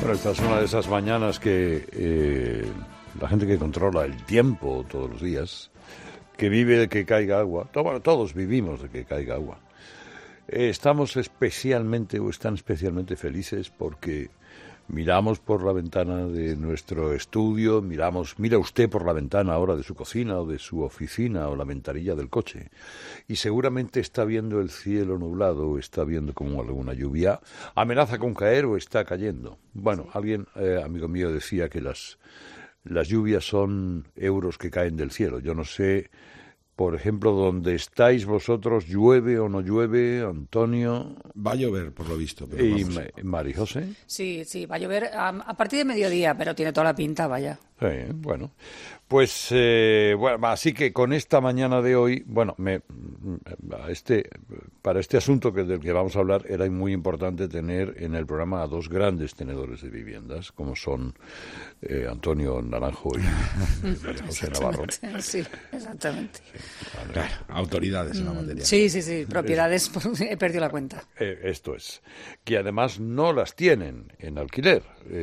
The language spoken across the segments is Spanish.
Bueno, esta es una de esas mañanas que la gente que controla el tiempo todos los días, que vive de que caiga agua, bueno, todos vivimos de que caiga agua. Estamos especialmente o están especialmente felices porque miramos por la ventana de nuestro estudio, mira usted por la ventana ahora de su cocina o de su oficina o la ventanilla del coche y seguramente está viendo el cielo nublado o está viendo como alguna lluvia amenaza con caer o está cayendo. Bueno, sí. Alguien, amigo mío, decía que las lluvias son euros que caen del cielo. Yo no sé, por ejemplo, donde estáis vosotros, ¿llueve o no llueve, Antonio? Va a llover, por lo visto. Pero ¿Y María José? Sí, va a llover a partir de mediodía, pero tiene toda la pinta, vaya. Sí, bueno. Pues, así que con esta mañana de hoy, para este asunto del que vamos a hablar, era muy importante tener en el programa a dos grandes tenedores de viviendas, como son Antonio Naranjo y María José Navarro. Sí, exactamente. Sí, vale. Claro, autoridades en la materia. Sí, propiedades, he perdido la cuenta. Esto es, que además no las tienen en alquiler.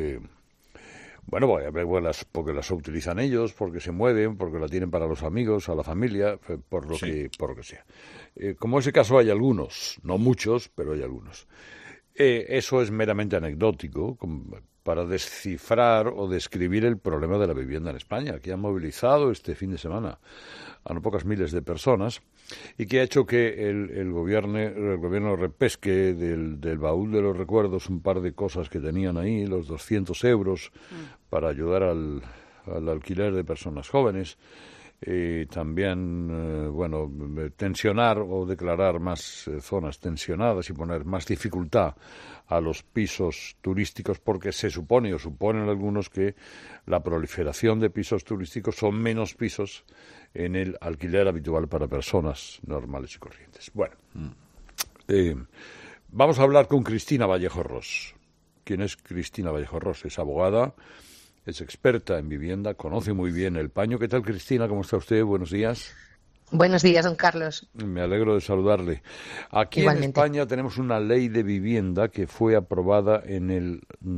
Porque las utilizan ellos, porque se mueven, porque la tienen para los amigos, a la familia, por lo que sea. Como ese caso hay algunos, no muchos, pero hay algunos. Eso es meramente anecdótico para descifrar o describir el problema de la vivienda en España, que ha movilizado este fin de semana a no pocas miles de personas y que ha hecho que el gobierno repesque del baúl de los recuerdos un par de cosas que tenían ahí, los 200 euros para ayudar al alquiler de personas jóvenes, y también, tensionar o declarar más zonas tensionadas y poner más dificultad a los pisos turísticos, porque suponen algunos que la proliferación de pisos turísticos son menos pisos en el alquiler habitual para personas normales y corrientes. Bueno, vamos a hablar con Cristina Vallejo Ros. ¿Quién es Cristina Vallejo Ros? Es abogada, es experta en vivienda, conoce muy bien el paño. ¿Qué tal, Cristina? ¿Cómo está usted? Buenos días. Buenos días, don Carlos. Me alegro de saludarle. Aquí Igualmente. En España tenemos una ley de vivienda que fue aprobada en el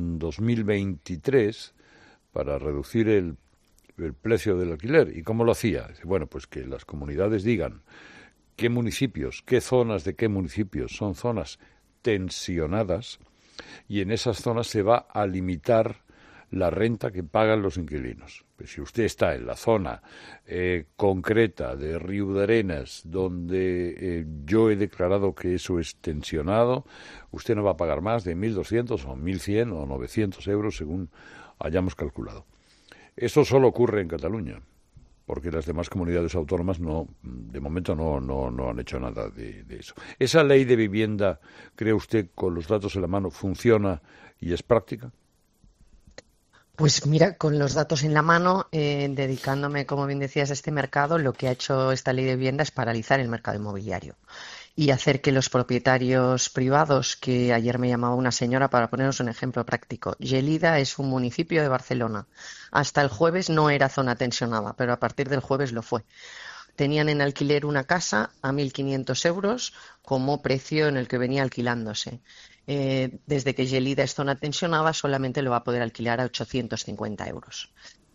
2023 para reducir el precio del alquiler. ¿Y cómo lo hacía? Bueno, pues que las comunidades digan qué municipios, qué zonas de qué municipios son zonas tensionadas y en esas zonas se va a limitar la renta que pagan los inquilinos. Pues si usted está en la zona concreta de Riudarenas, donde yo he declarado que eso es tensionado, usted no va a pagar más de 1.200 o 1.100 o 900 euros según hayamos calculado. Eso solo ocurre en Cataluña, porque las demás comunidades autónomas de momento no han hecho nada de eso. ¿Esa ley de vivienda, cree usted, con los datos en la mano, funciona y es práctica? Pues mira, con los datos en la mano, dedicándome, como bien decías, a este mercado, lo que ha hecho esta ley de vivienda es paralizar el mercado inmobiliario y hacer que los propietarios privados, que ayer me llamaba una señora para poneros un ejemplo práctico. Gelida es un municipio de Barcelona. Hasta el jueves no era zona tensionada, pero a partir del jueves lo fue. Tenían en alquiler una casa a 1.500 euros como precio en el que venía alquilándose. Desde que Gelida es zona tensionada solamente lo va a poder alquilar a 850 euros.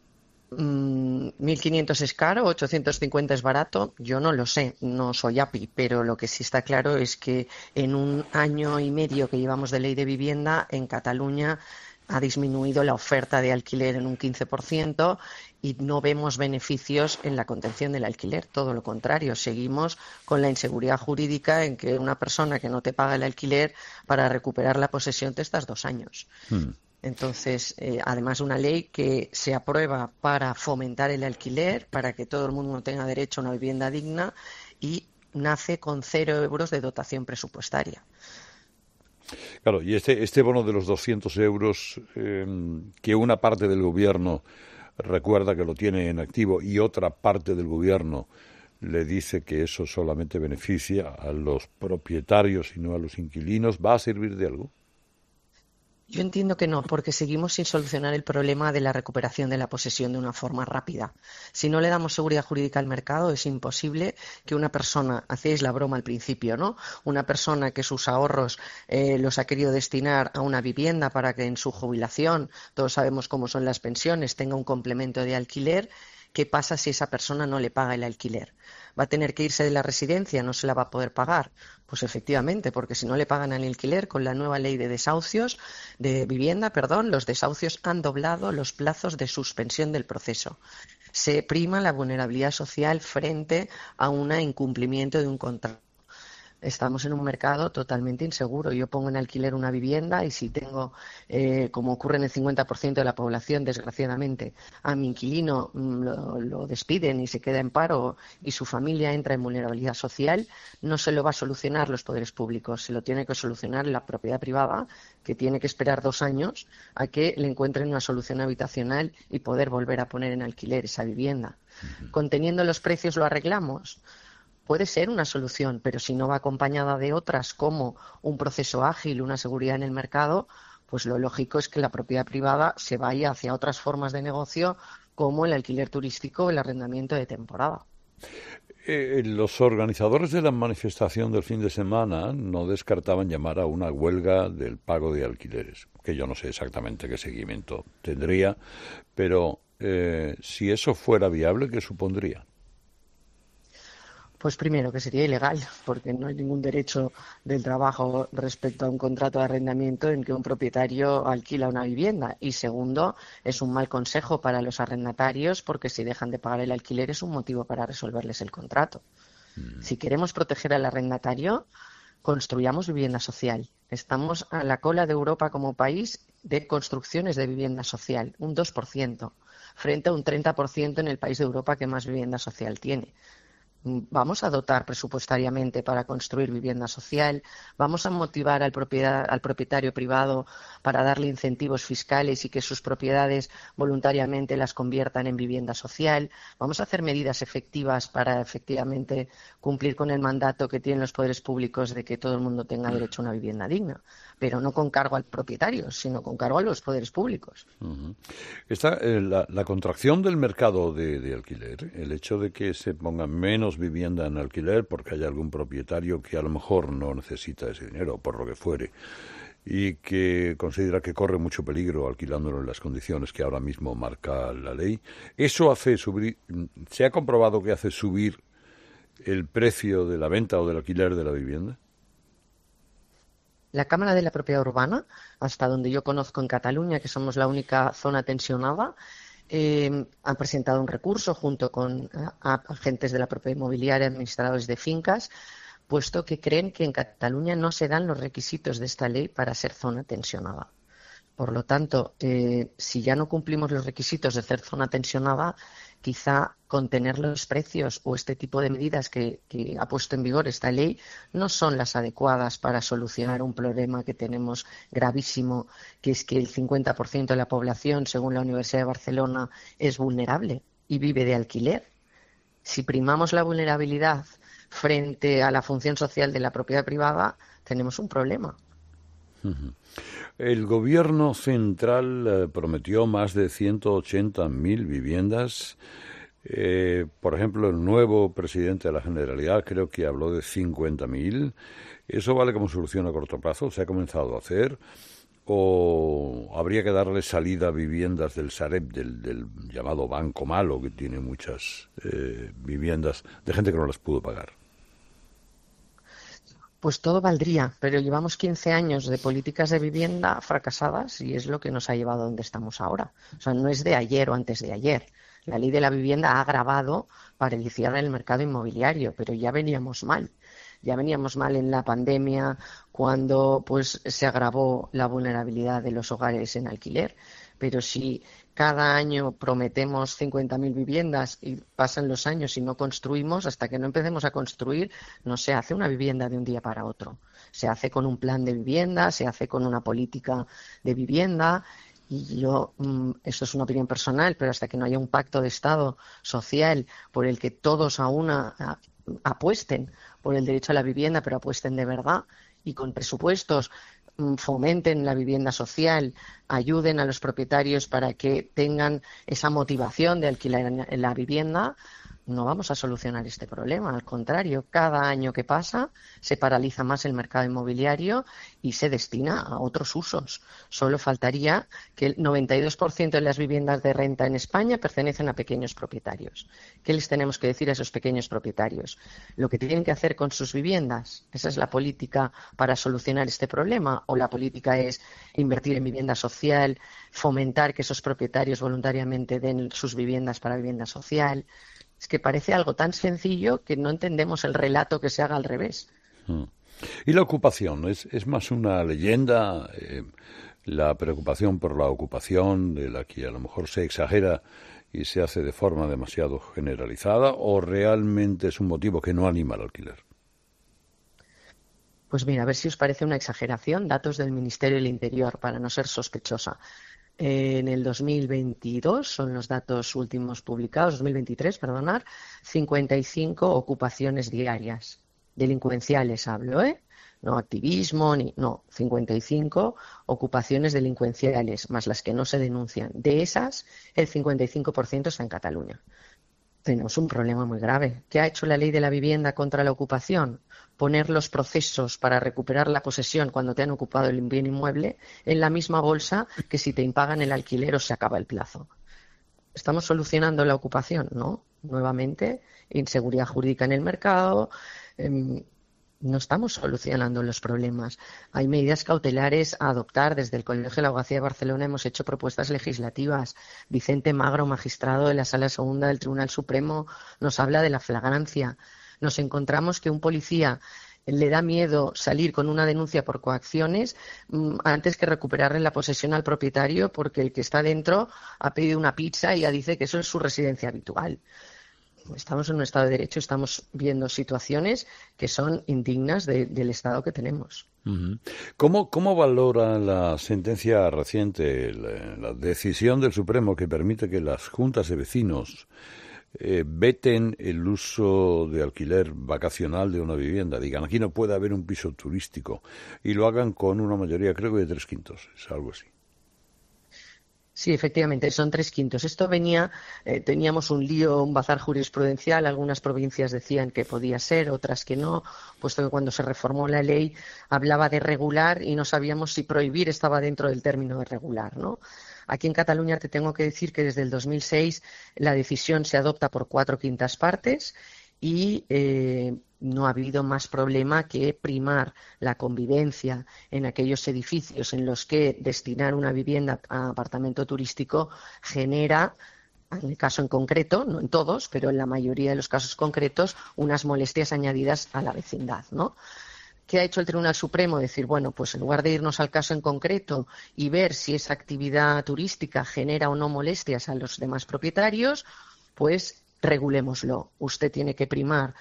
1.500 es caro, 850 es barato, yo no lo sé, no soy API, pero lo que sí está claro es que en un año y medio que llevamos de ley de vivienda, en Cataluña ha disminuido la oferta de alquiler en un 15% y no vemos beneficios en la contención del alquiler, todo lo contrario, seguimos con la inseguridad jurídica en que una persona que no te paga el alquiler, para recuperar la posesión te estás 2 años. Entonces, además una ley que se aprueba para fomentar el alquiler, para que todo el mundo tenga derecho a una vivienda digna y nace con 0 euros de dotación presupuestaria. Claro, y este bono de los 200 euros, que una parte del gobierno recuerda que lo tiene en activo y otra parte del gobierno le dice que eso solamente beneficia a los propietarios y no a los inquilinos, ¿va a servir de algo? Yo entiendo que no, porque seguimos sin solucionar el problema de la recuperación de la posesión de una forma rápida. Si no le damos seguridad jurídica al mercado, es imposible que una persona, hacéis la broma al principio, ¿no? Una persona que sus ahorros los ha querido destinar a una vivienda para que en su jubilación, todos sabemos cómo son las pensiones, tenga un complemento de alquiler. ¿Qué pasa si esa persona no le paga el alquiler? ¿Va a tener que irse de la residencia? ¿No se la va a poder pagar? Pues efectivamente, porque si no le pagan el alquiler, con la nueva ley de desahucios, de vivienda, perdón, los desahucios han doblado los plazos de suspensión del proceso. Se prima la vulnerabilidad social frente a un incumplimiento de un contrato. Estamos en un mercado totalmente inseguro. Yo pongo en alquiler una vivienda y si tengo, como ocurre en el 50% de la población, desgraciadamente, a mi inquilino lo despiden y se queda en paro y su familia entra en vulnerabilidad social, no se lo va a solucionar los poderes públicos, se lo tiene que solucionar la propiedad privada, que tiene que esperar 2 años a que le encuentren una solución habitacional y poder volver a poner en alquiler esa vivienda. Conteniendo los precios lo arreglamos. Puede ser una solución, pero si no va acompañada de otras como un proceso ágil, una seguridad en el mercado, pues lo lógico es que la propiedad privada se vaya hacia otras formas de negocio como el alquiler turístico o el arrendamiento de temporada. Los organizadores de la manifestación del fin de semana no descartaban llamar a una huelga del pago de alquileres, que yo no sé exactamente qué seguimiento tendría, pero si eso fuera viable, ¿qué supondría? Pues primero, que sería ilegal, porque no hay ningún derecho del trabajo respecto a un contrato de arrendamiento en que un propietario alquila una vivienda. Y segundo, es un mal consejo para los arrendatarios, porque si dejan de pagar el alquiler es un motivo para resolverles el contrato. Si queremos proteger al arrendatario, construyamos vivienda social. Estamos a la cola de Europa como país de construcciones de vivienda social, un 2%, frente a un 30% en el país de Europa que más vivienda social tiene. Vamos a dotar presupuestariamente para construir vivienda social, vamos a motivar al propietario privado para darle incentivos fiscales y que sus propiedades voluntariamente las conviertan en vivienda social, vamos a hacer medidas efectivas para efectivamente cumplir con el mandato que tienen los poderes públicos de que todo el mundo tenga derecho a una vivienda digna, pero no con cargo al propietario, sino con cargo a los poderes públicos. Está la contracción del mercado de alquiler, el hecho de que se pongan menos vivienda en alquiler porque hay algún propietario que a lo mejor no necesita ese dinero, por lo que fuere, y que considera que corre mucho peligro alquilándolo en las condiciones que ahora mismo marca la ley. Eso hace subir, ¿se ha comprobado que hace subir el precio de la venta o del alquiler de la vivienda? La Cámara de la Propiedad Urbana, hasta donde yo conozco en Cataluña, que somos la única zona tensionada, han presentado un recurso junto con agentes de la propiedad inmobiliaria, administradores de fincas, puesto que creen que en Cataluña no se dan los requisitos de esta ley para ser zona tensionada. Por lo tanto, si ya no cumplimos los requisitos de ser zona tensionada, quizá contener los precios o este tipo de medidas que ha puesto en vigor esta ley no son las adecuadas para solucionar un problema que tenemos gravísimo, que es que el 50% de la población, según la Universidad de Barcelona, es vulnerable y vive de alquiler. Si primamos la vulnerabilidad frente a la función social de la propiedad privada, tenemos un problema. El gobierno central prometió más de 180.000 viviendas. Por ejemplo, el nuevo presidente de la Generalidad creo que habló de 50.000. ¿Eso vale como solución a corto plazo? ¿Se ha comenzado a hacer? ¿O habría que darle salida a viviendas del Sareb, del llamado Banco Malo, que tiene muchas viviendas de gente que no las pudo pagar? Pues todo valdría, pero llevamos 15 años de políticas de vivienda fracasadas y es lo que nos ha llevado a donde estamos ahora. O sea, no es de ayer o antes de ayer. La ley de la vivienda ha agravado para iniciar el mercado inmobiliario, pero ya veníamos mal. Ya veníamos mal en la pandemia cuando pues se agravó la vulnerabilidad de los hogares en alquiler. Pero si cada año prometemos 50.000 viviendas y pasan los años y no construimos, hasta que no empecemos a construir, no se hace una vivienda de un día para otro. Se hace con un plan de vivienda, se hace con una política de vivienda. Y yo, esto es una opinión personal, pero hasta que no haya un pacto de Estado social por el que todos a una apuesten por el derecho a la vivienda, pero apuesten de verdad y con presupuestos fomenten la vivienda social, ayuden a los propietarios para que tengan esa motivación de alquilar en la vivienda, no vamos a solucionar este problema. Al contrario, cada año que pasa se paraliza más el mercado inmobiliario y se destina a otros usos. Solo faltaría que el 92% de las viviendas de renta en España pertenecen a pequeños propietarios. ¿Qué les tenemos que decir a esos pequeños propietarios? Lo que tienen que hacer con sus viviendas. ¿Esa es la política para solucionar este problema? ¿O la política es invertir en vivienda social, fomentar que esos propietarios voluntariamente den sus viviendas para vivienda social? Es que parece algo tan sencillo que no entendemos el relato que se haga al revés. ¿Y la ocupación? ¿Es más una leyenda? La preocupación por la ocupación, de la que a lo mejor se exagera y se hace de forma demasiado generalizada, ¿o realmente es un motivo que no anima al alquiler? Pues mira, a ver si os parece una exageración. Datos del Ministerio del Interior, para no ser sospechosa. En el 2022, son los datos últimos publicados, 2023, perdonar, 55 ocupaciones diarias, delincuenciales hablo, no activismo, no, 55 ocupaciones delincuenciales, más las que no se denuncian. De esas, el 55% está en Cataluña. Tenemos un problema muy grave. ¿Qué ha hecho la ley de la vivienda contra la ocupación? Poner los procesos para recuperar la posesión cuando te han ocupado el bien inmueble en la misma bolsa que si te impagan el alquiler o se acaba el plazo. ¿Estamos solucionando la ocupación? No. Nuevamente, inseguridad jurídica en el mercado. No estamos solucionando los problemas. Hay medidas cautelares a adoptar. Desde el Colegio de la Abogacía de Barcelona hemos hecho propuestas legislativas. Vicente Magro, magistrado de la Sala Segunda del Tribunal Supremo, nos habla de la flagrancia. Nos encontramos que un policía le da miedo salir con una denuncia por coacciones antes que recuperarle la posesión al propietario porque el que está dentro ha pedido una pizza y ya dice que eso es su residencia habitual. Estamos en un Estado de Derecho, estamos viendo situaciones que son indignas del Estado que tenemos. ¿Cómo valora la sentencia reciente, la decisión del Supremo que permite que las juntas de vecinos veten el uso de alquiler vacacional de una vivienda? Digan, aquí no puede haber un piso turístico, y lo hagan con una mayoría, creo que de 3/5, es algo así. Sí, efectivamente, son 3/5. Esto teníamos un lío, un bazar jurisprudencial. Algunas provincias decían que podía ser, otras que no, puesto que cuando se reformó la ley hablaba de regular y no sabíamos si prohibir estaba dentro del término de regular, ¿no? Aquí en Cataluña te tengo que decir que desde el 2006 la decisión se adopta por 4/5 partes y no ha habido más problema que primar la convivencia en aquellos edificios en los que destinar una vivienda a apartamento turístico genera, en el caso en concreto, no en todos, pero en la mayoría de los casos concretos, unas molestias añadidas a la vecindad, ¿no? ¿Qué ha hecho el Tribunal Supremo? Decir, bueno, pues en lugar de irnos al caso en concreto y ver si esa actividad turística genera o no molestias a los demás propietarios, pues regulémoslo. Usted tiene que primar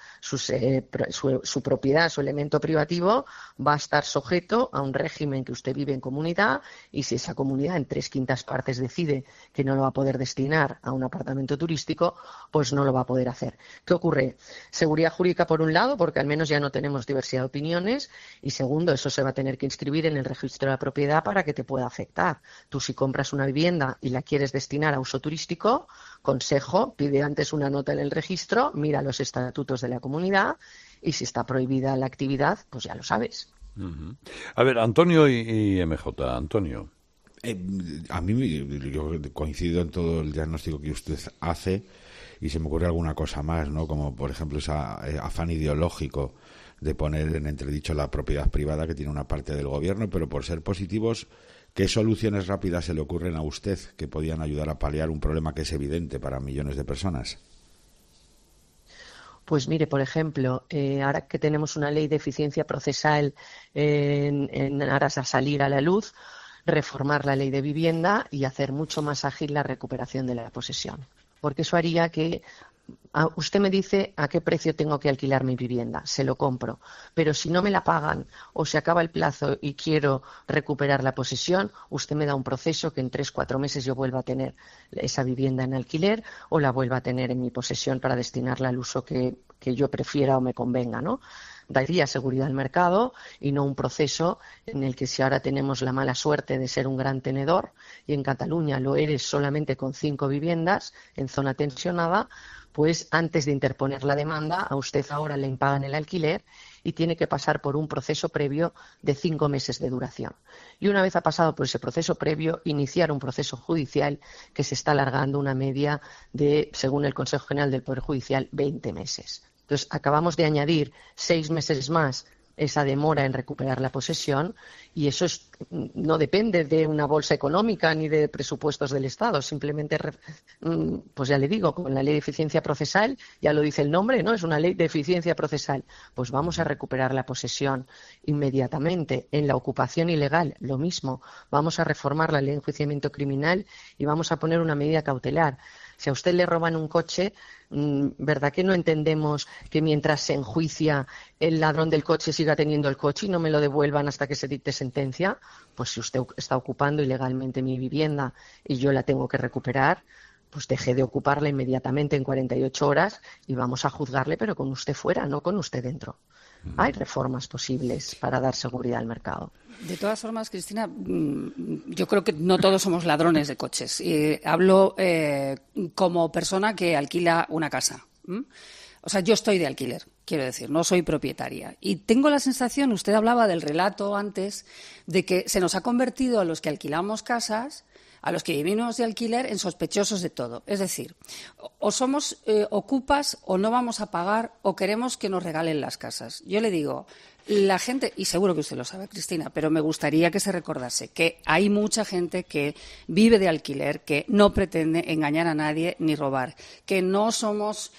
su propiedad, su elemento privativo, va a estar sujeto a un régimen que usted vive en comunidad, y si esa comunidad en 3/5 partes decide que no lo va a poder destinar a un apartamento turístico, pues no lo va a poder hacer. ¿Qué ocurre? Seguridad jurídica por un lado, porque al menos ya no tenemos diversidad de opiniones, y segundo, eso se va a tener que inscribir en el registro de la propiedad para que te pueda afectar. Tú, si compras una vivienda y la quieres destinar a uso turístico, consejo, pide antes una nota en el registro, mira los estatutos de la comunidad, y si está prohibida la actividad, pues ya lo sabes. A ver, Antonio y MJ. Antonio. A mí, yo coincido en todo el diagnóstico que usted hace, y se me ocurre alguna cosa más, ¿no? Como, por ejemplo, ese afán ideológico de poner en entredicho la propiedad privada que tiene una parte del gobierno, pero por ser positivos, ¿qué soluciones rápidas se le ocurren a usted que podían ayudar a paliar un problema que es evidente para millones de personas? Pues mire, por ejemplo, ahora que tenemos una ley de eficiencia procesal en aras a salir a la luz, reformar la ley de vivienda y hacer mucho más ágil la recuperación de la posesión. Porque eso haría que usted me dice a qué precio tengo que alquilar mi vivienda, se lo compro, pero si no me la pagan o se acaba el plazo y quiero recuperar la posesión, usted me da un proceso que en 3-4 meses yo vuelva a tener esa vivienda en alquiler o la vuelva a tener en mi posesión para destinarla al uso que yo prefiera o me convenga, ¿no? daría seguridad al mercado y no un proceso en el que si ahora tenemos la mala suerte de ser un gran tenedor y en Cataluña lo eres solamente con 5 viviendas en zona tensionada, pues antes de interponer la demanda a usted ahora le impagan el alquiler y tiene que pasar por un proceso previo de 5 meses de duración. Y una vez ha pasado por ese proceso previo, iniciar un proceso judicial que se está alargando una media de, según el Consejo General del Poder Judicial, 20 meses. Entonces, acabamos de añadir 6 meses más esa demora en recuperar la posesión y eso no depende de una bolsa económica ni de presupuestos del Estado, simplemente, pues ya le digo, con la ley de eficiencia procesal, ya lo dice el nombre, ¿no? Es una ley de eficiencia procesal, pues vamos a recuperar la posesión inmediatamente. En la ocupación ilegal, lo mismo, vamos a reformar la ley de enjuiciamiento criminal y vamos a poner una medida cautelar. Si a usted le roban un coche, ¿verdad que no entendemos que mientras se enjuicia el ladrón del coche siga teniendo el coche y no me lo devuelvan hasta que se dicte sentencia? Pues si usted está ocupando ilegalmente mi vivienda y yo la tengo que recuperar, pues deje de ocuparla inmediatamente en 48 horas y vamos a juzgarle, pero con usted fuera, no con usted dentro. Hay reformas posibles para dar seguridad al mercado. De todas formas, Cristina, yo creo que no todos somos ladrones de coches. Hablo como persona que alquila una casa. O sea, yo estoy de alquiler, quiero decir, no soy propietaria. Y tengo la sensación, usted hablaba del relato antes, de que se nos ha convertido a los que alquilamos casas, a los que vivimos de alquiler, en sospechosos de todo. Es decir, o somos ocupas o no vamos a pagar o queremos que nos regalen las casas. Yo le digo, la gente, y seguro que usted lo sabe, Cristina, pero me gustaría que se recordase que hay mucha gente que vive de alquiler, que no pretende engañar a nadie ni robar, que no somos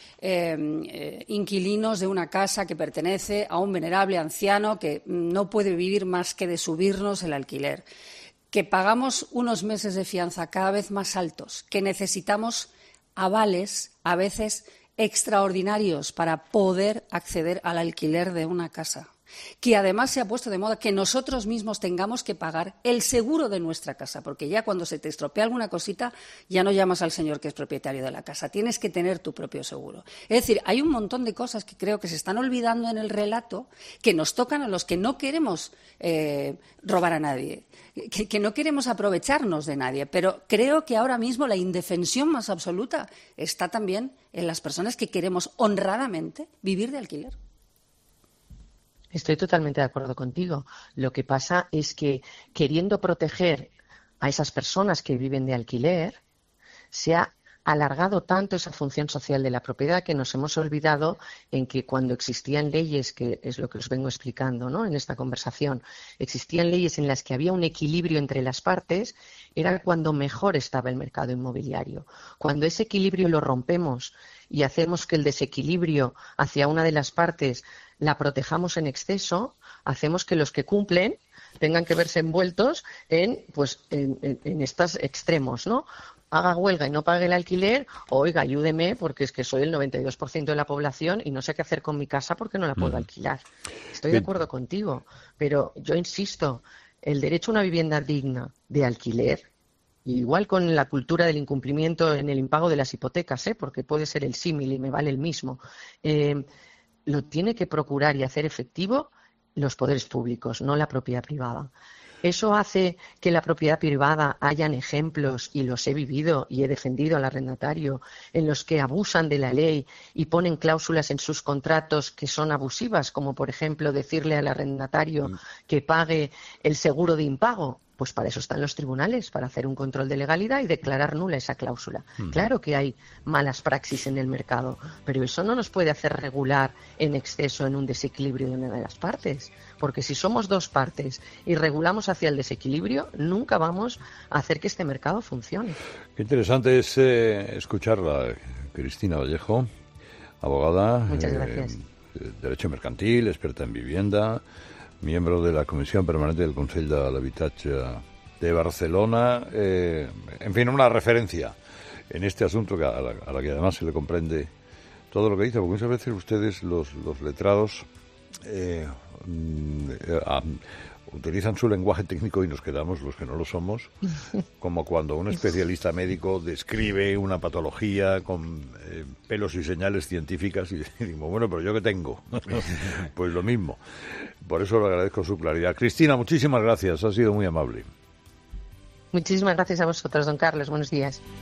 inquilinos de una casa que pertenece a un venerable anciano que no puede vivir más que de subirnos el alquiler, que pagamos unos meses de fianza cada vez más altos, que necesitamos avales a veces extraordinarios para poder acceder al alquiler de una casa, que además se ha puesto de moda que nosotros mismos tengamos que pagar el seguro de nuestra casa, porque ya cuando se te estropea alguna cosita ya no llamas al señor que es propietario de la casa, tienes que tener tu propio seguro. Es decir, hay un montón de cosas que creo que se están olvidando en el relato, que nos tocan a los que no queremos robar a nadie, que no queremos aprovecharnos de nadie, pero creo que ahora mismo la indefensión más absoluta está también en las personas que queremos honradamente vivir de alquiler. Estoy totalmente de acuerdo contigo. Lo que pasa es que, queriendo proteger a esas personas que viven de alquiler, se ha alargado tanto esa función social de la propiedad que nos hemos olvidado en que cuando existían leyes, que es lo que os vengo explicando, ¿no?, en esta conversación, existían leyes en las que había un equilibrio entre las partes, era cuando mejor estaba el mercado inmobiliario. Cuando ese equilibrio lo rompemos y hacemos que el desequilibrio hacia una de las partes la protejamos en exceso, hacemos que los que cumplen tengan que verse envueltos en estos extremos, ¿no? Haga huelga y no pague el alquiler, oiga, ayúdeme porque es que soy el 92% de la población y no sé qué hacer con mi casa porque no la puedo alquilar. Estoy de acuerdo contigo, pero yo insisto, el derecho a una vivienda digna de alquiler, igual con la cultura del incumplimiento en el impago de las hipotecas, porque puede ser el símil y me vale el mismo, lo tiene que procurar y hacer efectivo los poderes públicos, no la propiedad privada. Eso hace que la propiedad privada hayan ejemplos, y los he vivido y he defendido al arrendatario, en los que abusan de la ley y ponen cláusulas en sus contratos que son abusivas, como por ejemplo decirle al arrendatario que pague el seguro de impago. Pues para eso están los tribunales, para hacer un control de legalidad y declarar nula esa cláusula. Claro que hay malas praxis en el mercado, pero eso no nos puede hacer regular en exceso en un desequilibrio de una de las partes, porque si somos dos partes y regulamos hacia el desequilibrio, nunca vamos a hacer que este mercado funcione. Qué interesante es escucharla, Cristina Vallejo, abogada, muchas gracias. Derecho mercantil, experta en vivienda, miembro de la Comisión Permanente del Consell de l'Habitatge de Barcelona, en fin, una referencia en este asunto a la que además se le comprende todo lo que dice, porque muchas veces ustedes, los letrados, utilizan su lenguaje técnico y nos quedamos los que no lo somos, como cuando un especialista médico describe una patología con pelos y señales científicas y decimos, bueno, pero ¿yo qué tengo? Pues lo mismo. Por eso le agradezco su claridad. Cristina, muchísimas gracias, ha sido muy amable. Muchísimas gracias a vosotros, don Carlos. Buenos días.